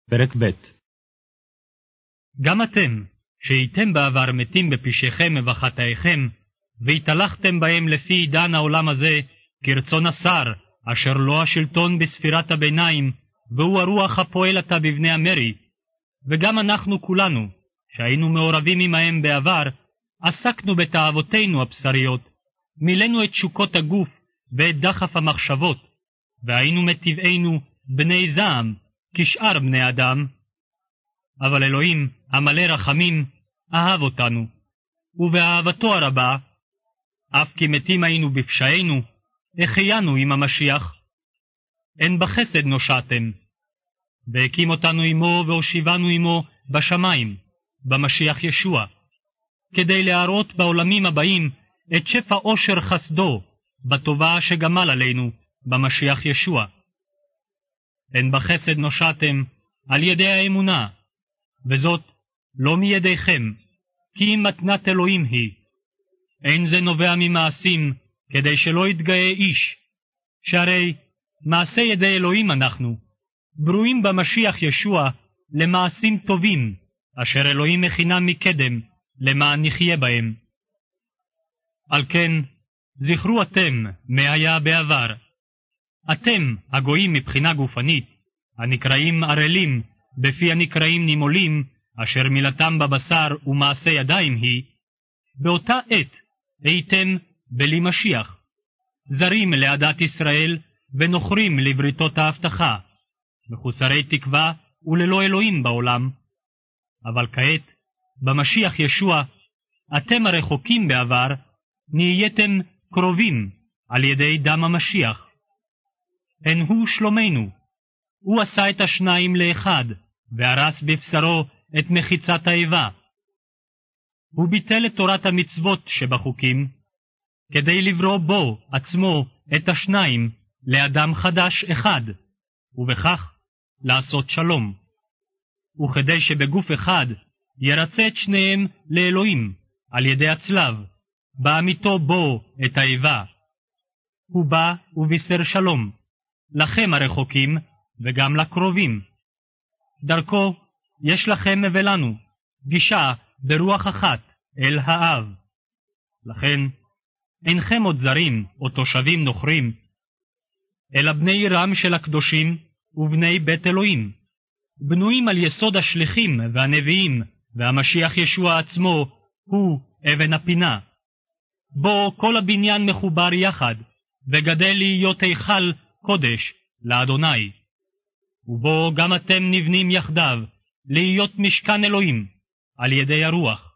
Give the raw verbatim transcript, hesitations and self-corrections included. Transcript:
פרק ב'. גם אתם, שהייתם בעבר מתים בפשעיכם ובחטאיכם, והתהלכתם בהם לפי עידן העולם הזה, כרצון השר, אשר לו השלטון בספירת הביניים, והוא הרוח הפועל עתה בבני המרי. וגם אנחנו כולנו, שהיינו מעורבים עמהם בעבר, עסקנו בתאוותינו הבשריות, מילאנו את שוקות הגוף ואת דחף המחשבות, והיינו מטבענו בני זעם, כשאר בני אדם. אבל אלוהים, המלא רחמים, אהב אותנו, ובאהבתו הרבה, אף כי מתים היינו בפשענו, החיינו עם המשיח. אין בחסד נושעתם, והקים אותנו עמו והושיבנו עמו בשמיים, במשיח ישוע, כדי להראות בעולמים הבאים את שפע עושר חסדו, בטובה שגמל עלינו, במשיח ישוע. אין בחסד נושעתם על ידי האמונה, וזאת לא מידיכם, כי אם מתנת אלוהים היא. אין זה נובע ממעשים, כדי שלא יתגאה איש, שהרי מעשה ידי אלוהים אנחנו, ברואים במשיח ישוע למעשים טובים, אשר אלוהים מכינם מקדם, למען נחיה בהם. על כן, זכרו אתם מה היה בעבר. אתם, הגויים מבחינה גופנית, הנקראים ערלים, בפי הנקראים נימולים, אשר מילתם בבשר ומעשה ידיים היא, באותה עת הייתם בלי משיח, זרים לעדת ישראל ונוכרים לבריתות ההבטחה, מחוסרי תקווה וללא אלוהים בעולם. אבל כעת, במשיח ישוע, אתם הרחוקים בעבר, נהייתם קרובים על ידי דם המשיח. הן הוא שלומנו, הוא עשה את השניים לאחד, והרס בבשרו את מחיצת האיבה. הוא ביטל את תורת המצוות שבחוקים, כדי לברוא בו עצמו את השניים לאדם חדש אחד, ובכך לעשות שלום. וכדי שבגוף אחד ירצה את שניהם לאלוהים על ידי הצלב, בעמיתו בו את האיבה. הוא בא ובישר שלום, לכם הרחוקים וגם לקרובים. דרכו יש לכם ולנו גישה ברוח אחת אל האב. לכן אינכם עוד זרים או תושבים נוכרים, אלא בני עירם של הקדושים ובני בית אלוהים, בנויים על יסוד השליחים והנביאים, והמשיח ישוע עצמו הוא אבן הפינה. בו כל הבניין מחובר יחד, וגדל להיות היכל קודש לאדוני. ובו גם אתם נבנים יחדיו, להיות משכן אלוהים, על ידי הרוח.